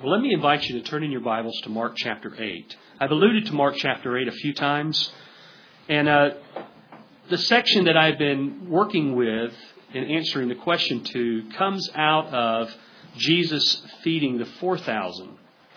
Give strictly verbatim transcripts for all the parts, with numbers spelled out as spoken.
Well, let me invite you to turn in your Bibles to Mark chapter eight. I've alluded to Mark chapter eight a few times. And uh, the section that I've been working with in answering the question to comes out of Jesus feeding the four thousand.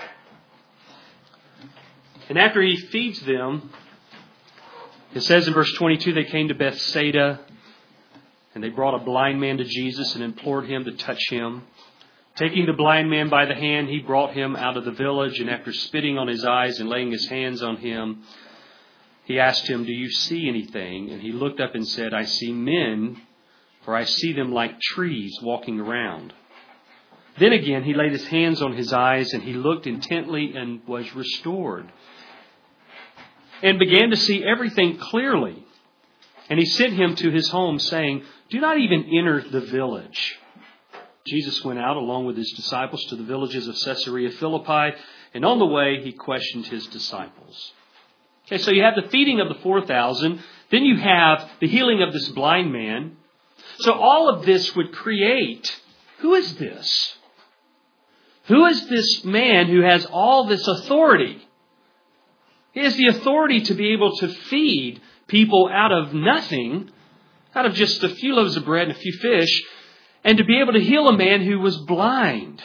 And after He feeds them, it says in verse twenty-two, they came to Bethsaida and they brought a blind man to Jesus and implored Him to touch Him. Taking the blind man by the hand, He brought him out of the village, and after spitting on his eyes and laying His hands on him, He asked him, "Do you see anything?" And he looked up and said, "I see men, for I see them like trees walking around." Then again He laid His hands on his eyes, and he looked intently and was restored, and began to see everything clearly. And He sent him to his home, saying, "Do not even enter the village." Jesus went out along with His disciples to the villages of Caesarea Philippi, and on the way He questioned His disciples. Okay, so you have the feeding of the four thousand, then you have the healing of this blind man. So all of this would create, who is this? Who is this man who has all this authority? He has the authority to be able to feed people out of nothing, out of just a few loaves of bread and a few fish, and to be able to heal a man who was blind.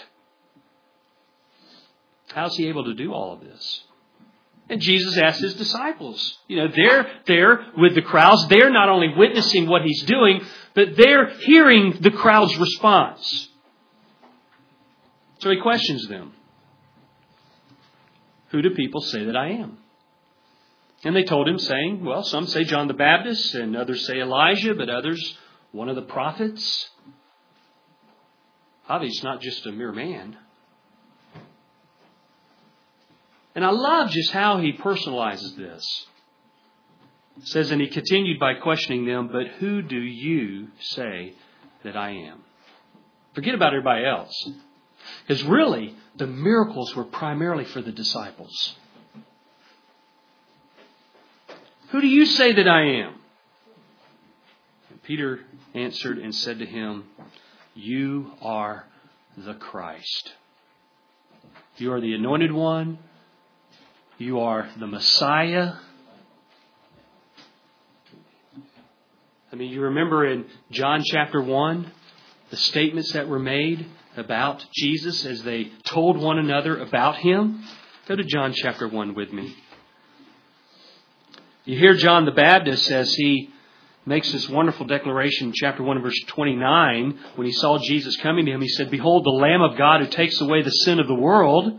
How's He able to do all of this? And Jesus asked His disciples. You know, they're there with the crowds. They're not only witnessing what He's doing, but they're hearing the crowd's response. So He questions them. "Who do people say that I am?" And they told Him, saying, well, some say John the Baptist, and others say Elijah, but others one of the prophets. Obviously, not just a mere man. And I love just how He personalizes this. It says, and He continued by questioning them, "But who do you say that I am?" Forget about everybody else. Because really, the miracles were primarily for the disciples. "Who do you say that I am?" And Peter answered and said to Him, "You are the Christ. You are the Anointed One. You are the Messiah." I mean, you remember in John chapter one, the statements that were made about Jesus as they told one another about Him? Go to John chapter one with me. You hear John the Baptist as he makes this wonderful declaration in chapter one, verse twenty-nine. When he saw Jesus coming to him, he said, "Behold, the Lamb of God who takes away the sin of the world."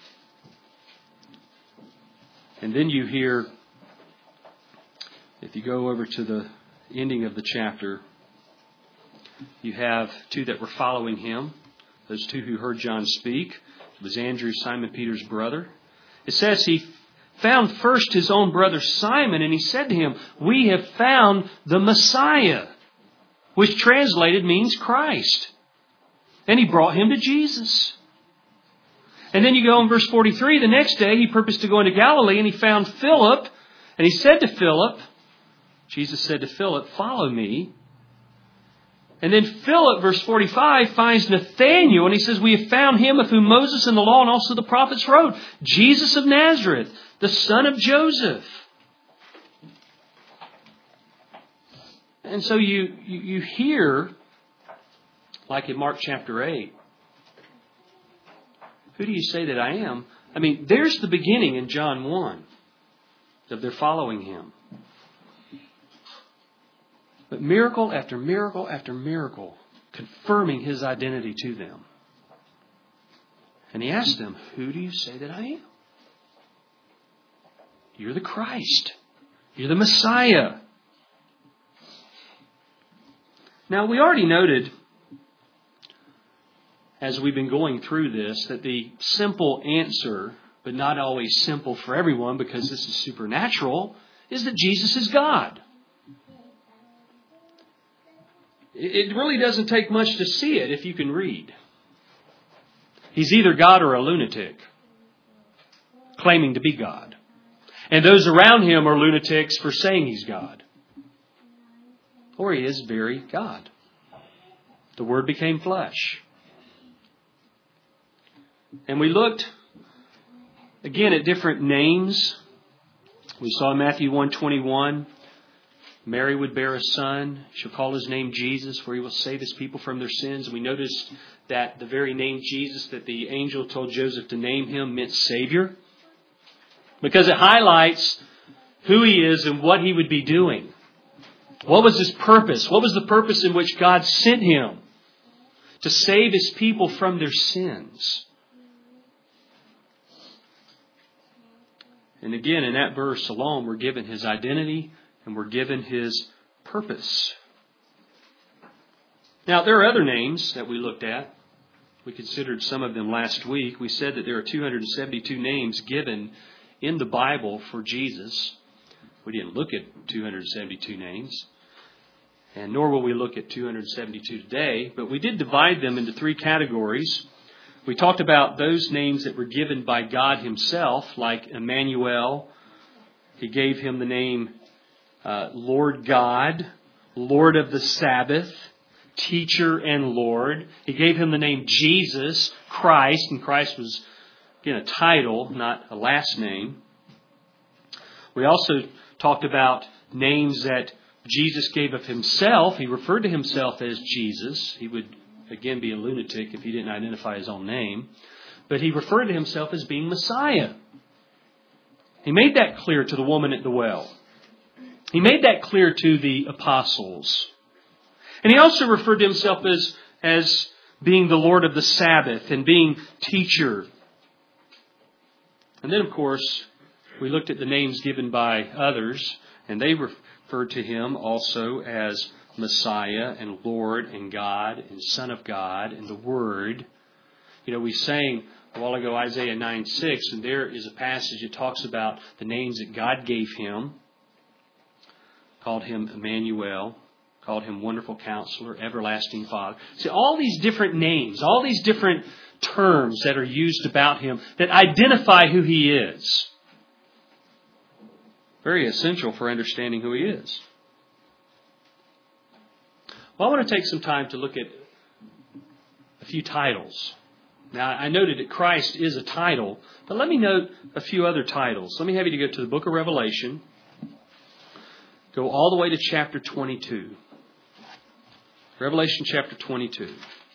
And then you hear, if you go over to the ending of the chapter, you have two that were following Him. Those two who heard John speak. It was Andrew, Simon Peter's brother. It says he found first his own brother Simon, and he said to him, "We have found the Messiah," which translated means Christ. And he brought him to Jesus. And then you go in verse forty-three, the next day he purposed to go into Galilee, and he found Philip, and he said to Philip, Jesus said to Philip, "Follow me." And then Philip, verse forty-five, finds Nathanael, and he says, "We have found him of whom Moses and the law and also the prophets wrote, Jesus of Nazareth, the son of Joseph." And so you, you, you hear, like in Mark chapter eight, "Who do you say that I am?" I mean, there's the beginning in John one of their following Him. But miracle after miracle after miracle, confirming His identity to them. And He asked them, "Who do you say that I am?" You're the Christ. You're the Messiah. Now, we already noted, as we've been going through this, that the simple answer, but not always simple for everyone because this is supernatural, is that Jesus is God. It really doesn't take much to see it if you can read. He's either God or a lunatic, claiming to be God. And those around Him are lunatics for saying He's God. Or He is very God. The Word became flesh. And we looked again at different names. We saw in Matthew one twenty-one, Mary would bear a son. She'll call his name Jesus, for he will save his people from their sins. And we noticed that the very name Jesus that the angel told Joseph to name him meant Savior, because it highlights who he is and what he would be doing. What was his purpose? What was the purpose in which God sent him? To save his people from their sins. And again, in that verse alone, we're given his identity and we're given his purpose. Now, there are other names that we looked at. We considered some of them last week. We said that there are two hundred seventy-two names given in the Bible for Jesus. We didn't look at two hundred seventy-two names, and nor will we look at two hundred seventy-two today, but we did divide them into three categories. We talked about those names that were given by God himself, like Emmanuel. He gave him the name uh, Lord God, Lord of the Sabbath, Teacher and Lord. He gave him the name Jesus, Christ, and Christ was, again, a title, not a last name. We also talked about names that Jesus gave of himself. He referred to himself as Jesus. He would, again, be a lunatic if he didn't identify his own name. But he referred to himself as being Messiah. He made that clear to the woman at the well. He made that clear to the apostles. And he also referred to himself as, as being the Lord of the Sabbath and being teacher. And then, of course, we looked at the names given by others, and they referred to him also as Messiah and Lord and God and Son of God and the Word. You know, we sang a while ago Isaiah nine six, and there is a passage that talks about the names that God gave him. Called him Emmanuel, called him Wonderful Counselor, Everlasting Father. See, all these different names, all these different terms that are used about him that identify who he is. Very essential for understanding who he is. Well, I want to take some time to look at a few titles. Now, I noted that Christ is a title, but let me note a few other titles. Let me have you to go to the book of Revelation. Go all the way to chapter twenty-two. Revelation chapter twenty-two.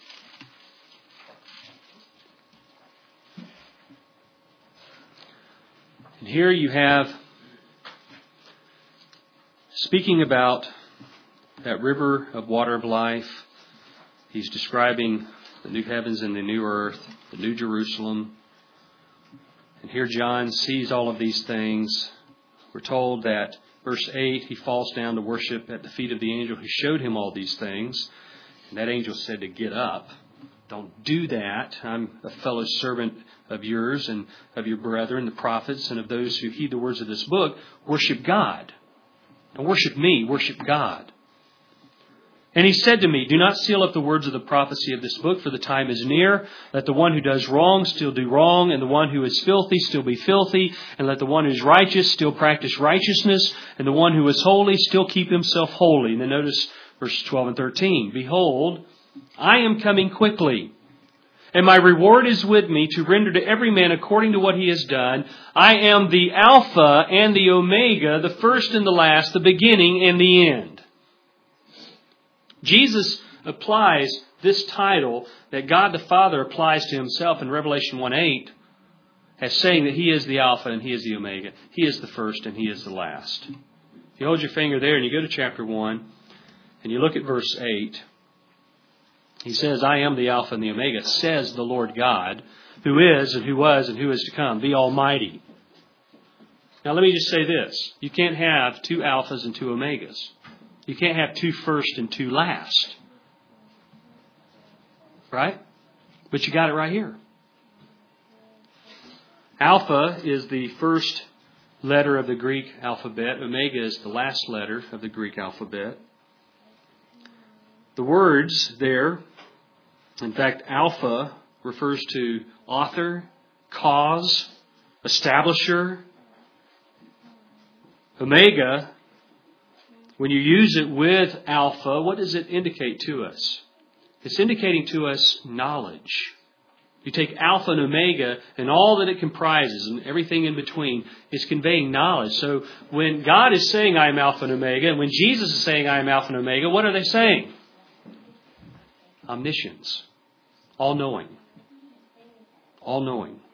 And here you have, speaking about that river of water of life, he's describing the new heavens and the new earth, the new Jerusalem. And here John sees all of these things. We're told that, verse eight, he falls down to worship at the feet of the angel who showed him all these things. And that angel said to get up. Don't do that. I'm a fellow servant of yours and of your brethren, the prophets, and of those who heed the words of this book. Worship God. Don't worship me. Worship God. And he said to me, do not seal up the words of the prophecy of this book, for the time is near. Let the one who does wrong still do wrong, and the one who is filthy still be filthy, and let the one who is righteous still practice righteousness, and the one who is holy still keep himself holy. And then notice verses twelve and thirteen. Behold, I am coming quickly, and my reward is with me to render to every man according to what he has done. I am the Alpha and the Omega, the first and the last, the beginning and the end. Jesus applies this title that God the Father applies to himself in Revelation one eight as saying that he is the Alpha and he is the Omega. He is the first and he is the last. If you hold your finger there and you go to chapter one and you look at verse eight, he says, I am the Alpha and the Omega, says the Lord God, who is and who was and who is to come, the Almighty. Now let me just say this. You can't have two Alphas and two Omegas. You can't have two first and two last. Right? But you got it right here. Alpha is the first letter of the Greek alphabet. Omega is the last letter of the Greek alphabet. The words there, in fact, Alpha refers to author, cause, establisher. Omega, when you use it with Alpha, what does it indicate to us? It's indicating to us knowledge. You take Alpha and Omega and all that it comprises and everything in between is conveying knowledge. So when God is saying, I am Alpha and Omega, and when Jesus is saying, I am Alpha and Omega, what are they saying? Omniscience. All-knowing. All-knowing.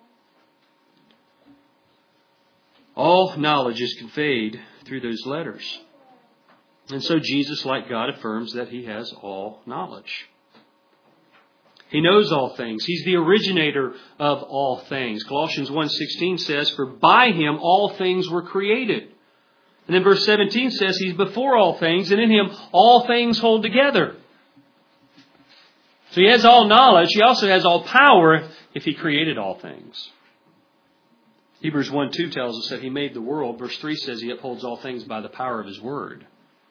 All knowledge is conveyed through those letters. And so Jesus, like God, affirms that He has all knowledge. He knows all things. He's the originator of all things. Colossians one sixteen says, for by Him all things were created. And then verse seventeen says, He's before all things, and in Him all things hold together. So He has all knowledge. He also has all power if He created all things. Hebrews one two tells us that He made the world. Verse three says He upholds all things by the power of His word.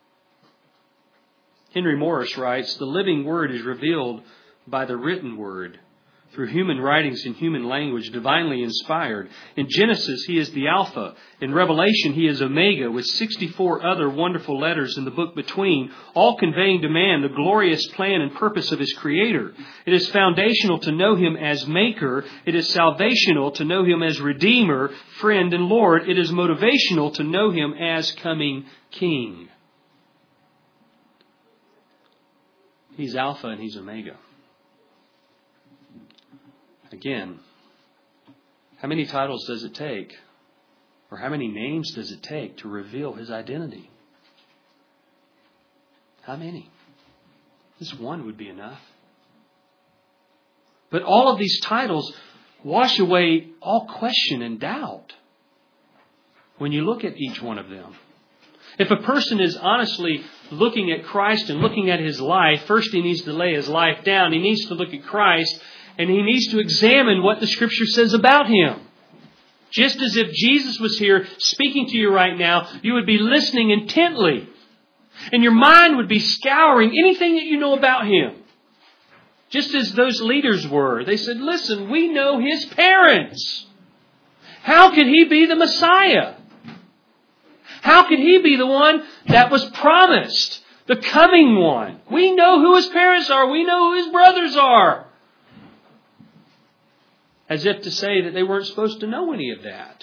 Henry Morris writes, the living word is revealed by the written word, through human writings in human language, divinely inspired. In Genesis, He is the Alpha. In Revelation, He is Omega, with sixty-four other wonderful letters in the book between, all conveying to man the glorious plan and purpose of His Creator. It is foundational to know Him as Maker. It is salvational to know Him as Redeemer, Friend, and Lord. It is motivational to know Him as coming King. He's Alpha and He's Omega. Again, how many titles does it take? Or how many names does it take to reveal His identity? How many? Just one would be enough. But all of these titles wash away all question and doubt when you look at each one of them. If a person is honestly looking at Christ and looking at his life, first he needs to lay his life down. He needs to look at Christ and he needs to examine what the Scripture says about Him. Just as if Jesus was here speaking to you right now, you would be listening intently. And your mind would be scouring anything that you know about Him. Just as those leaders were. They said, listen, we know His parents. How could He be the Messiah? How could He be the one that was promised? The coming one. We know who His parents are. We know who His brothers are. As if to say that they weren't supposed to know any of that.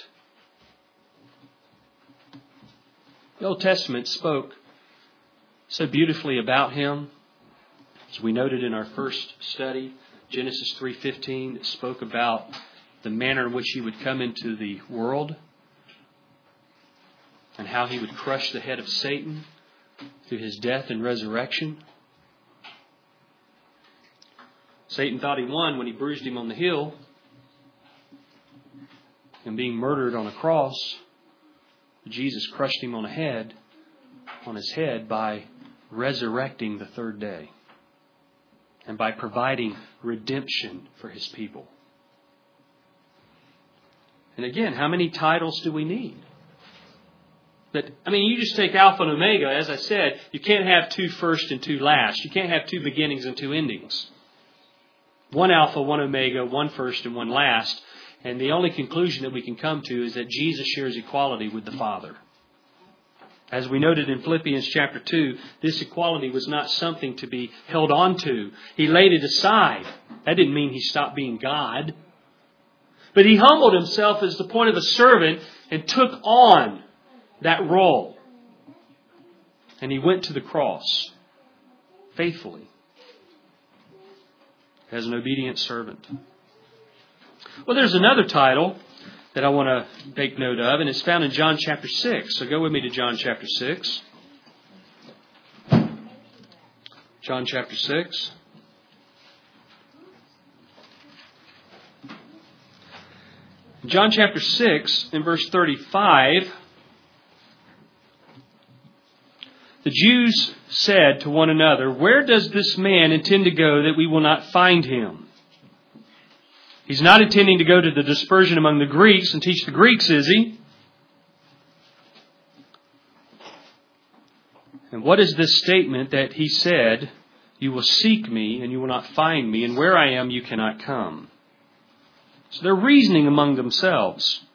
The Old Testament spoke so beautifully about Him. As we noted in our first study, Genesis three fifteen, it spoke about the manner in which He would come into the world and how He would crush the head of Satan through His death and resurrection. Satan thought he won when he bruised Him on the hill and being murdered on a cross. Jesus crushed Him on the head, on His head by resurrecting the third day and by providing redemption for His people. And again, how many titles do we need? That, I mean, you just take Alpha and Omega. As I said, you can't have two first and two last. You can't have two beginnings and two endings. One Alpha, one Omega, one first and one last. And the only conclusion that we can come to is that Jesus shares equality with the Father. As we noted in Philippians chapter two, this equality was not something to be held on to. He laid it aside. That didn't mean He stopped being God. But He humbled Himself as the point of a servant and took on that role. And He went to the cross faithfully as an obedient servant. Well, there's another title that I want to take note of, and it's found in John chapter six. So go with me to John chapter six. John chapter six. John chapter six, in verse thirty-five, the Jews said to one another, "Where does this man intend to go that we will not find Him?" He's not intending to go to the dispersion among the Greeks and teach the Greeks, is He? And what is this statement that He said, "You will seek me and you will not find me, and where I am you cannot come"? So they're reasoning among themselves.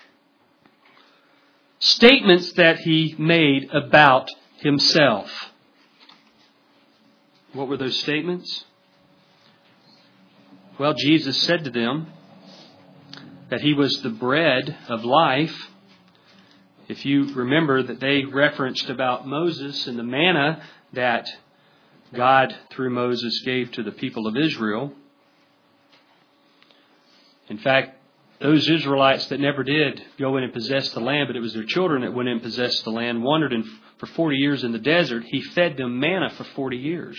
Statements that He made about Himself. What were those statements? Well, Jesus said to them that He was the bread of life. If you remember that they referenced about Moses and the manna that God, through Moses, gave to the people of Israel. In fact, those Israelites that never did go in and possess the land, but it was their children that went in and possessed the land, wandered in for forty years in the desert. He fed them manna for forty years.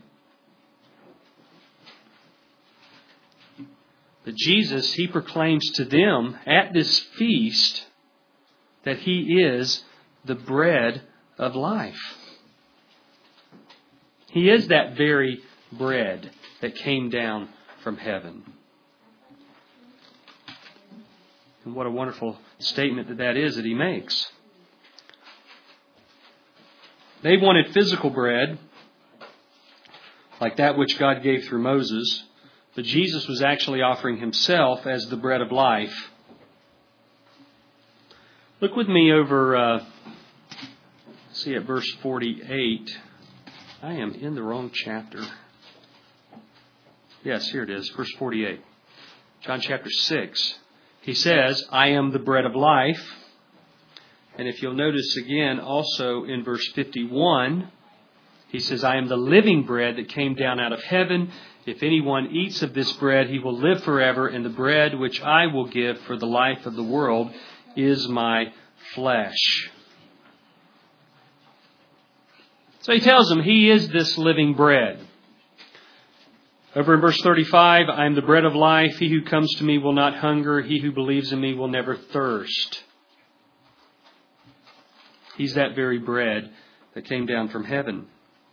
But Jesus, He proclaims to them at this feast that He is the bread of life. He is that very bread that came down from heaven. And what a wonderful statement that that is that He makes. They wanted physical bread, like that which God gave through Moses, but Jesus was actually offering Himself as the bread of life. Look with me over, uh, see at verse forty-eight. I am in the wrong chapter. Yes, here it is, verse forty-eight. John chapter six. He says, I am the bread of life. And if you'll notice again, also in verse fifty-one, He says, I am the living bread that came down out of heaven. If anyone eats of this bread, he will live forever. And the bread which I will give for the life of the world is my flesh. So He tells them He is this living bread. Over in verse thirty-five, I am the bread of life. He who comes to me will not hunger. He who believes in me will never thirst. He's that very bread that came down from heaven.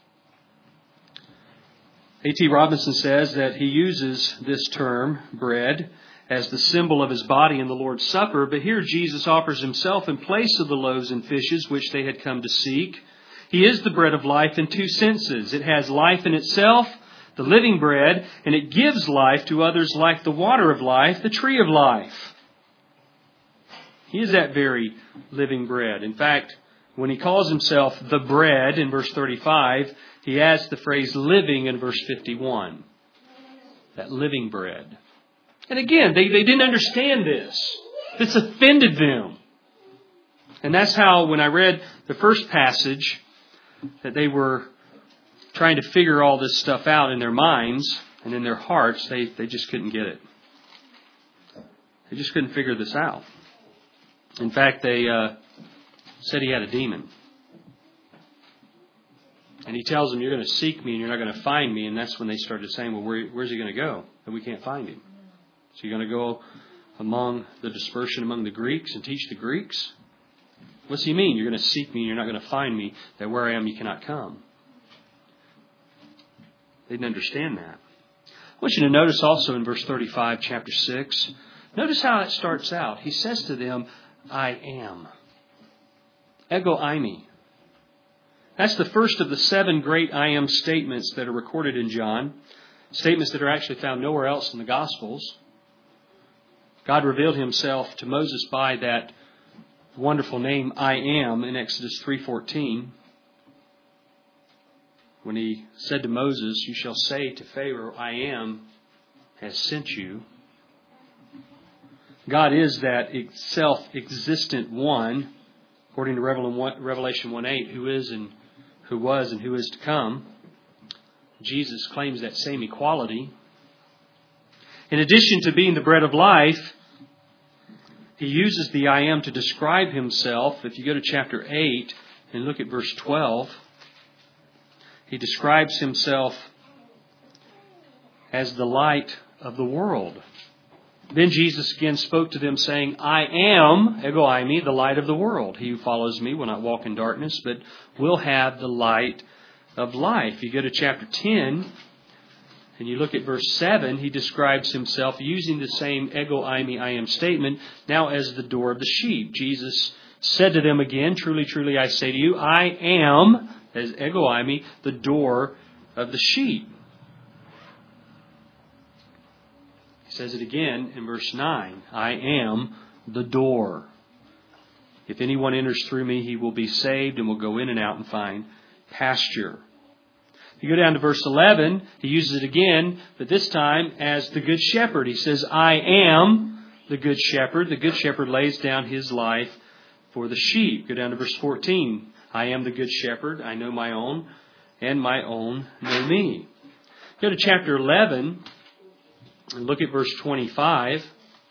A T Robinson says that he uses this term, bread, as the symbol of His body in the Lord's Supper. But here Jesus offers Himself in place of the loaves and fishes which they had come to seek. He is the bread of life in two senses. It has life in itself, the living bread, and it gives life to others like the water of life, the tree of life. He is that very living bread. In fact, when He calls Himself the bread in verse thirty-five, He adds the phrase living in verse fifty-one. That living bread. And again, they, they didn't understand this. This offended them. And that's how, when I read the first passage, that they were trying to figure all this stuff out in their minds and in their hearts, they, they just couldn't get it. They just couldn't figure this out. In fact, they uh, said He had a demon. And He tells them, you're going to seek me and you're not going to find me. And that's when they started saying, well, where, where's He going to go? And we can't find Him. So you're going to go among the dispersion among the Greeks and teach the Greeks? What's He mean? You're going to seek me and you're not going to find me. That where I am, you cannot come. They didn't understand that. I want you to notice also in verse thirty-five, chapter six. Notice how it starts out. He says to them, I am. Ego eimi. That's the first of the seven great I am statements that are recorded in John. Statements that are actually found nowhere else in the Gospels. God revealed Himself to Moses by that wonderful name, I am, in Exodus three fourteen. When He said to Moses, you shall say to Pharaoh, I am, has sent you. God is that self-existent one, according to Revelation one eight, who is and who was and who is to come. Jesus claims that same equality. In addition to being the bread of life, He uses the I am to describe Himself. If you go to chapter eight and look at verse twelve, He describes Himself as the light of the world. Then Jesus again spoke to them saying, I am, ego eimi, the light of the world. He who follows me will not walk in darkness, but will have the light of life. You go to chapter ten, and you look at verse seven, He describes Himself using the same ego eimi, I am statement, now as the door of the sheep. Jesus said to them again, truly, truly, I say to you, I am, as ego eimi, the door of the sheep. He says it again in verse nine. I am the door. If anyone enters through me, he will be saved and will go in and out and find pasture. You go down to verse eleven, he uses it again, but this time as the good shepherd. He says, I am the good shepherd. The good shepherd lays down his life for the sheep. Go down to verse fourteen. I am the good shepherd. I know my own, and my own know me. Go to chapter eleven and look at verse twenty-five.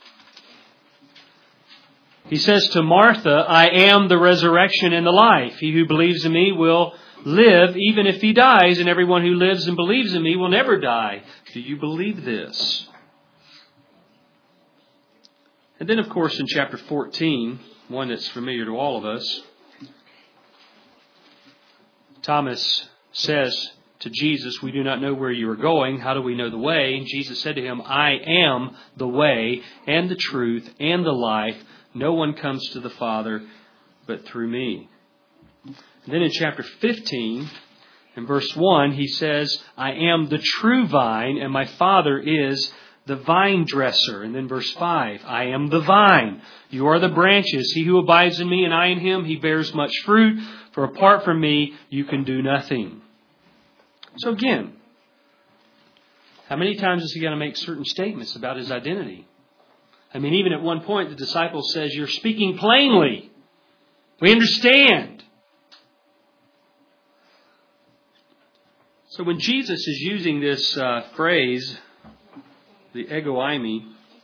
He says to Martha, I am the resurrection and the life. He who believes in me will live even if he dies, and everyone who lives and believes in me will never die. Do you believe this? And then, of course, in chapter fourteen, one that's familiar to all of us, Thomas says to Jesus, we do not know where you are going. How do we know the way? And Jesus said to him, I am the way and the truth and the life. No one comes to the Father but through me. And then in chapter fifteen, in verse one, he says, I am the true vine, and my Father is the vine dresser. And then verse five, I am the vine. You are the branches. He who abides in me and I in him, he bears much fruit. For apart from me, you can do nothing. So again, how many times is he going to make certain statements about his identity? I mean, even at one point, the disciple says, you're speaking plainly. We understand. So when Jesus is using this uh, phrase, the ego eimi,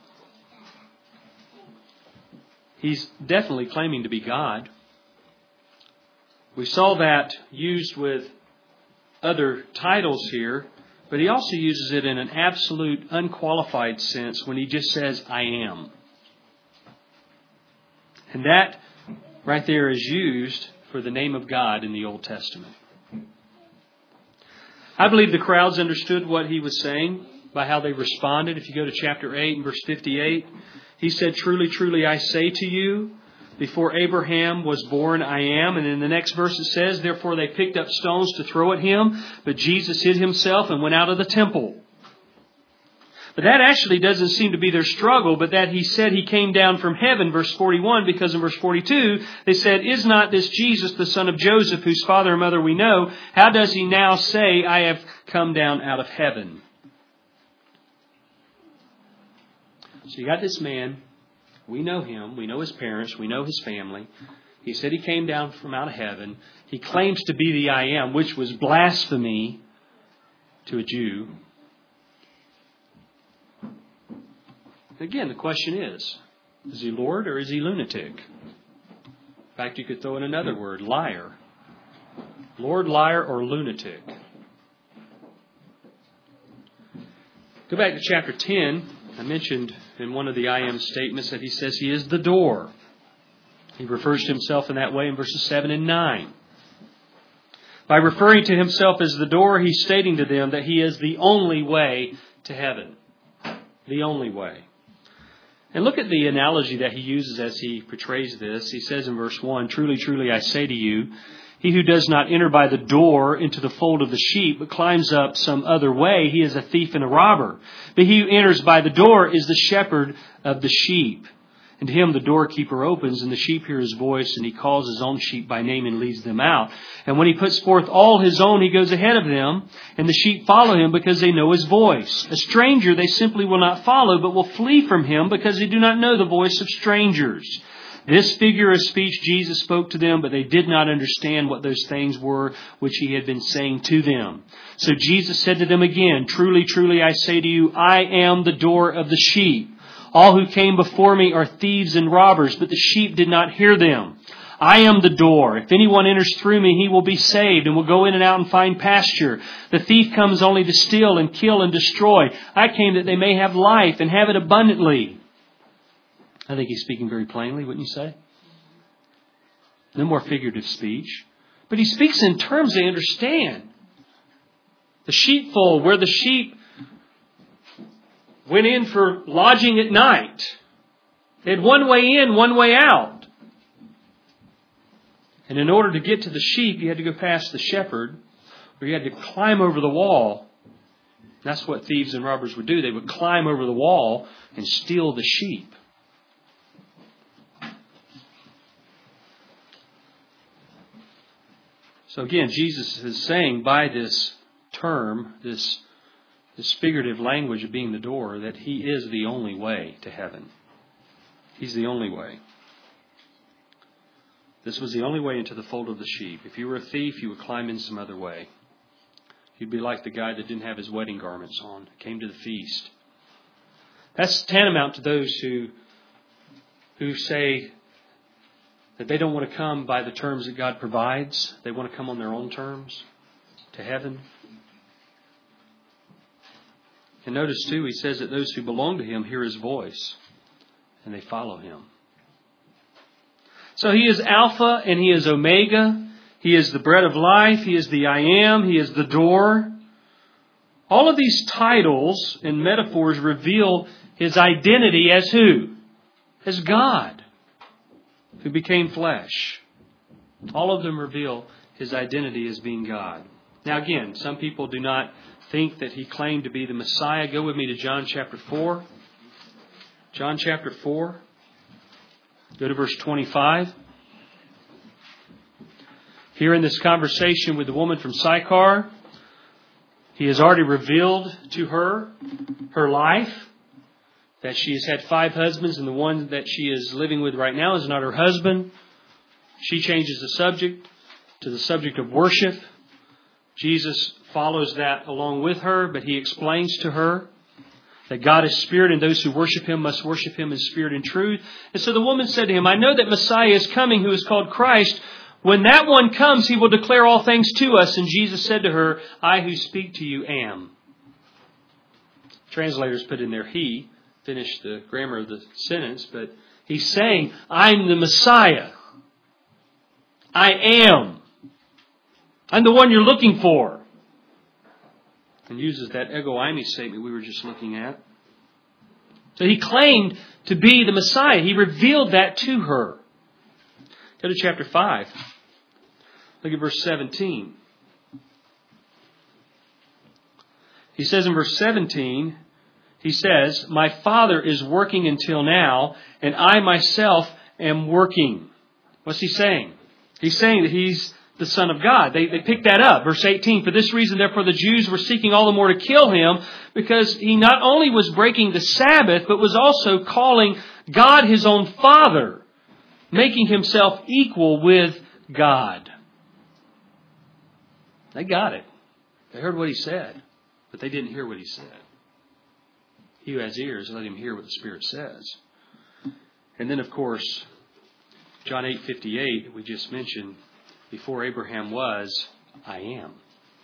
he's definitely claiming to be God. We saw that used with other titles here, but he also uses it in an absolute unqualified sense when he just says, I am. And that right there is used for the name of God in the Old Testament. I believe the crowds understood what he was saying by how they responded. If you go to chapter eight and verse fifty-eight, he said, truly, truly, I say to you, before Abraham was born, I am. And in the next verse it says, therefore they picked up stones to throw at him, but Jesus hid himself and went out of the temple. But that actually doesn't seem to be their struggle, but that he said he came down from heaven, verse forty-one, because in verse forty-two, they said, is not this Jesus, the son of Joseph, whose father and mother we know? How does he now say, I have come down out of heaven? So you got this man. We know him. We know his parents. We know his family. He said he came down from out of heaven. He claims to be the I am, which was blasphemy to a Jew. Again, the question is, is he Lord or is he lunatic? In fact, you could throw in another word, liar. Lord, liar, or lunatic. Go back to chapter ten. I mentioned in one of the I am statements that he says he is the door. He refers to himself in that way in verses seven and nine. By referring to himself as the door, he's stating to them that he is the only way to heaven. The only way. And look at the analogy that he uses as he portrays this. He says in verse one, truly, truly, I say to you, he who does not enter by the door into the fold of the sheep, but climbs up some other way, he is a thief and a robber. But he who enters by the door is the shepherd of the sheep. And to him the doorkeeper opens, and the sheep hear his voice, and he calls his own sheep by name and leads them out. And when he puts forth all his own, he goes ahead of them, and the sheep follow him because they know his voice. A stranger they simply will not follow, but will flee from him because they do not know the voice of strangers. This figure of speech Jesus spoke to them, but they did not understand what those things were which he had been saying to them. So Jesus said to them again, truly, truly, I say to you, I am the door of the sheep. All who came before me are thieves and robbers, but the sheep did not hear them. I am the door. If anyone enters through me, he will be saved and will go in and out and find pasture. The thief comes only to steal and kill and destroy. I came that they may have life and have it abundantly. I think he's speaking very plainly, wouldn't you say? No more figurative speech. But he speaks in terms they understand. The sheepfold, where the sheep went in for lodging at night. They had one way in, one way out. And in order to get to the sheep, you had to go past the shepherd, or you had to climb over the wall. That's what thieves and robbers would do. They would climb over the wall and steal the sheep. So again, Jesus is saying by this term, this, this figurative language of being the door, that He is the only way to heaven. He's the only way. This was the only way into the fold of the sheep. If you were a thief, you would climb in some other way. You'd be like the guy that didn't have his wedding garments on, came to the feast. That's tantamount to those who, who say that they don't want to come by the terms that God provides. They want to come on their own terms to heaven. And notice too, He says that those who belong to Him hear His voice and they follow Him. So He is Alpha and He is Omega. He is the bread of life. He is the I am. He is the door. All of these titles and metaphors reveal His identity as who? As God, who became flesh. All of them reveal His identity as being God. Now again, some people do not think that He claimed to be the Messiah. Go with me to John chapter four. John chapter four. Go to verse twenty-five. Here in this conversation with the woman from Sychar, He has already revealed to her her life, that she has had five husbands and the one that she is living with right now is not her husband. She changes the subject to the subject of worship. Jesus follows that along with her, but He explains to her that God is Spirit and those who worship Him must worship Him in spirit and truth. And so the woman said to Him, I know that Messiah is coming who is called Christ. When that one comes, He will declare all things to us. And Jesus said to her, I who speak to you am. Translators put in there He. Finish the grammar of the sentence, but He's saying, I'm the Messiah. I am. I'm the one you're looking for. And uses that ego eimi statement we were just looking at. So He claimed to be the Messiah. He revealed that to her. Go to chapter five. Look at verse seventeen. He says in verse seventeen, He says, my Father is working until now, and I myself am working. What's He saying? He's saying that He's the Son of God. They, they picked that up. Verse eighteen, for this reason, therefore, the Jews were seeking all the more to kill Him, because He not only was breaking the Sabbath, but was also calling God His own Father, making Himself equal with God. They got it. They heard what He said, but they didn't hear what He said. He who has ears, let him hear what the Spirit says. And then, of course, John eight fifty-eight, we just mentioned, before Abraham was, I am.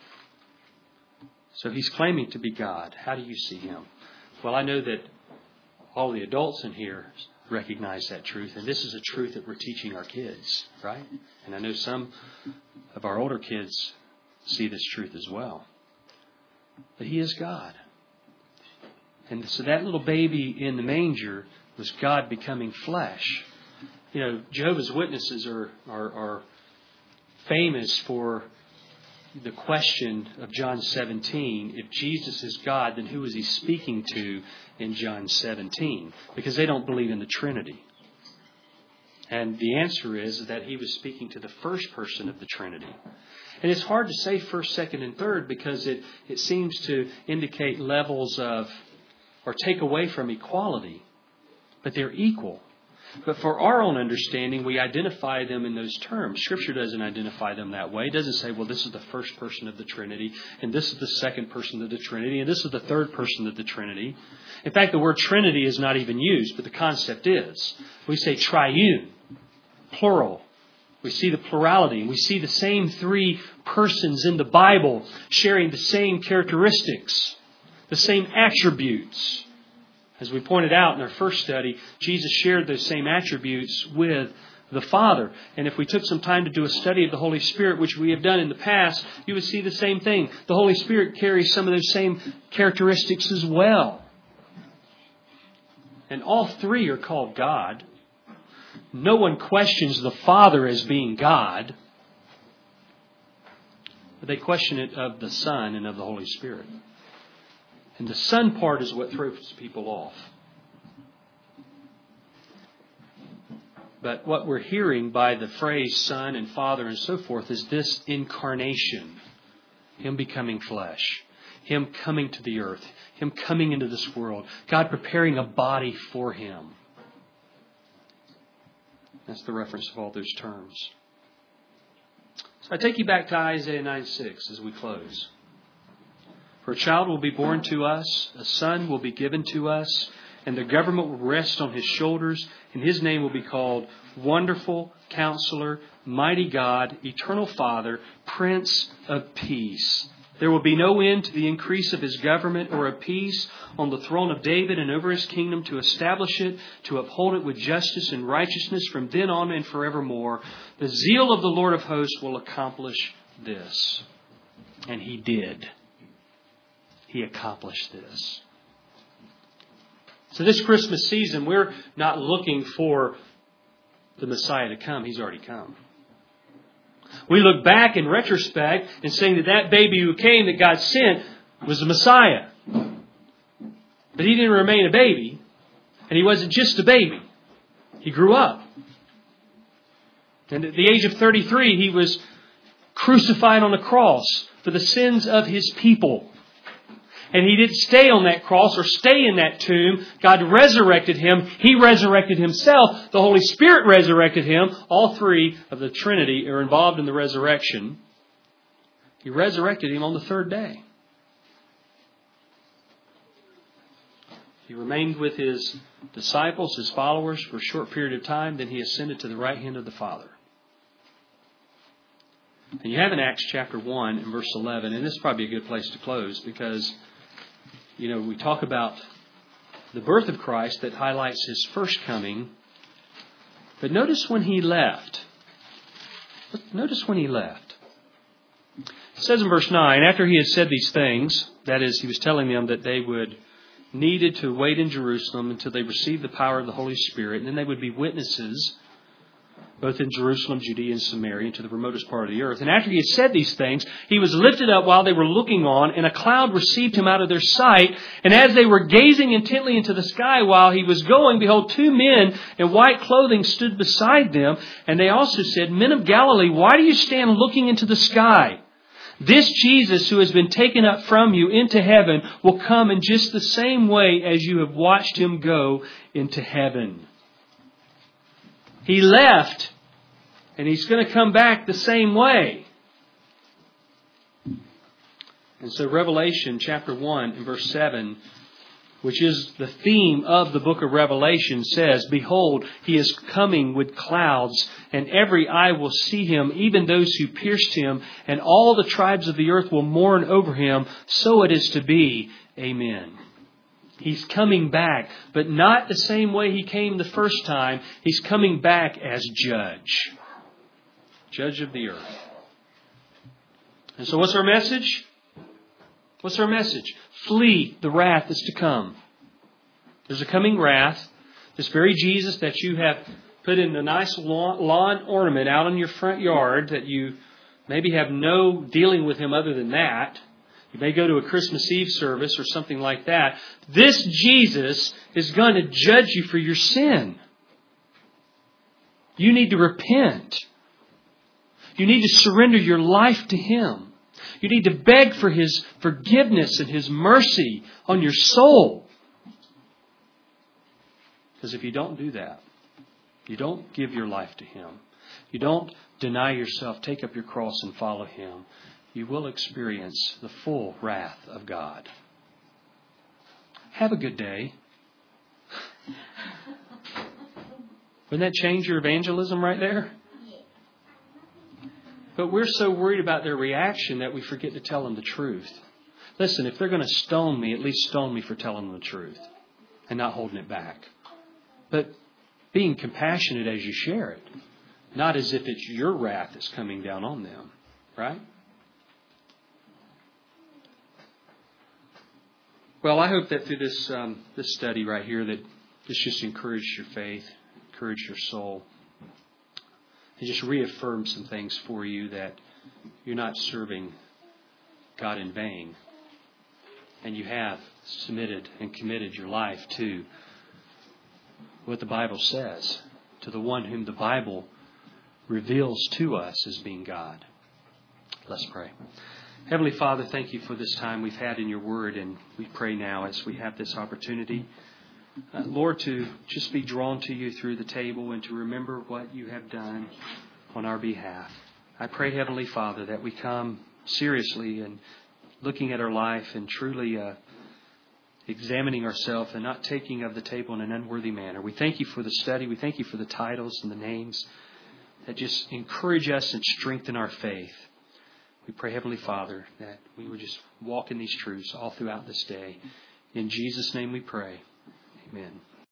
So He's claiming to be God. How do you see Him? Well, I know that all the adults in here recognize that truth. And this is a truth that we're teaching our kids, right? And I know some of our older kids see this truth as well. But He is God. And so that little baby in the manger was God becoming flesh. You know, Jehovah's Witnesses are, are, are famous for the question of John seventeen. If Jesus is God, then who is He speaking to in John seventeen? Because they don't believe in the Trinity. And the answer is that He was speaking to the first person of the Trinity. And it's hard to say first, second, and third because it, it seems to indicate levels of, or take away from equality. But they're equal. But for our own understanding, we identify them in those terms. Scripture doesn't identify them that way. It doesn't say, well, this is the first person of the Trinity, and this is the second person of the Trinity, and this is the third person of the Trinity. In fact, the word Trinity is not even used, but the concept is. We say triune, plural. We see the plurality. We see the same three persons in the Bible sharing the same characteristics, the same attributes. As we pointed out in our first study, Jesus shared those same attributes with the Father. And if we took some time to do a study of the Holy Spirit, which we have done in the past, you would see the same thing. The Holy Spirit carries some of those same characteristics as well. And all three are called God. No one questions the Father as being God. But they question it of the Son and of the Holy Spirit. And the Son part is what throws people off. But what we're hearing by the phrase Son and Father and so forth is this incarnation. Him becoming flesh. Him coming to the earth. Him coming into this world. God preparing a body for Him. That's the reference of all those terms. So I take you back to Isaiah nine six as we close. For a child will be born to us, a son will be given to us, and the government will rest on His shoulders, and His name will be called Wonderful Counselor, Mighty God, Eternal Father, Prince of Peace. There will be no end to the increase of His government or of peace on the throne of David and over His kingdom, to establish it, to uphold it with justice and righteousness from then on and forevermore. The zeal of the Lord of hosts will accomplish this. And He did. He accomplished this. So this Christmas season, we're not looking for the Messiah to come. He's already come. We look back in retrospect and saying that that baby who came that God sent was the Messiah. But He didn't remain a baby. And He wasn't just a baby. He grew up. And at the age of thirty-three, He was crucified on the cross for the sins of His people. And He didn't stay on that cross or stay in that tomb. God resurrected Him. He resurrected Himself. The Holy Spirit resurrected Him. All three of the Trinity are involved in the resurrection. He resurrected Him on the third day. He remained with His disciples, His followers, for a short period of time. Then He ascended to the right hand of the Father. And you have in Acts chapter one and verse eleven, and this is probably a good place to close because, you know, we talk about the birth of Christ that highlights His first coming. But notice when He left. Notice when He left. It says in verse nine, after He had said these things, that is, He was telling them that they would needed to wait in Jerusalem until they received the power of the Holy Spirit, and then they would be witnesses both in Jerusalem, Judea, and Samaria, and to the remotest part of the earth. And after He had said these things, He was lifted up while they were looking on, and a cloud received Him out of their sight. And as they were gazing intently into the sky while He was going, behold, two men in white clothing stood beside them. And they also said, Men of Galilee, why do you stand looking into the sky? This Jesus who has been taken up from you into heaven will come in just the same way as you have watched Him go into heaven. He left, and He's going to come back the same way. And so Revelation chapter one and verse seven, which is the theme of the book of Revelation, says, Behold, He is coming with clouds, and every eye will see Him, even those who pierced Him, and all the tribes of the earth will mourn over Him. So it is to be. Amen. He's coming back, but not the same way He came the first time. He's coming back as judge. Judge of the earth. And so what's our message? What's our message? Flee the wrath that's to come. There's a coming wrath. This very Jesus that you have put in a nice lawn, lawn ornament out in your front yard, that you maybe have no dealing with Him other than that. You may go to a Christmas Eve service or something like that. This Jesus is going to judge you for your sin. You need to repent. You need to surrender your life to Him. You need to beg for His forgiveness and His mercy on your soul. Because if you don't do that, you don't give your life to Him, you don't deny yourself, take up your cross and follow Him, you will experience the full wrath of God. Have a good day. Wouldn't that change your evangelism right there? But we're so worried about their reaction that we forget to tell them the truth. Listen, if they're going to stone me, at least stone me for telling them the truth and not holding it back. But being compassionate as you share it, not as if it's your wrath that's coming down on them, right? Well, I hope that through this um, this study right here, that this just encouraged your faith, encouraged your soul, and just reaffirmed some things for you that you're not serving God in vain, and you have submitted and committed your life to what the Bible says, to the one whom the Bible reveals to us as being God. Let's pray. Heavenly Father, thank you for this time we've had in your word, and we pray now as we have this opportunity, uh, Lord, to just be drawn to you through the table and to remember what you have done on our behalf. I pray, Heavenly Father, that we come seriously and looking at our life and truly uh, examining ourselves and not taking of the table in an unworthy manner. We thank you for the study. We thank you for the titles and the names that just encourage us and strengthen our faith. We pray, Heavenly Father, that we would just walk in these truths all throughout this day. In Jesus' name we pray. Amen.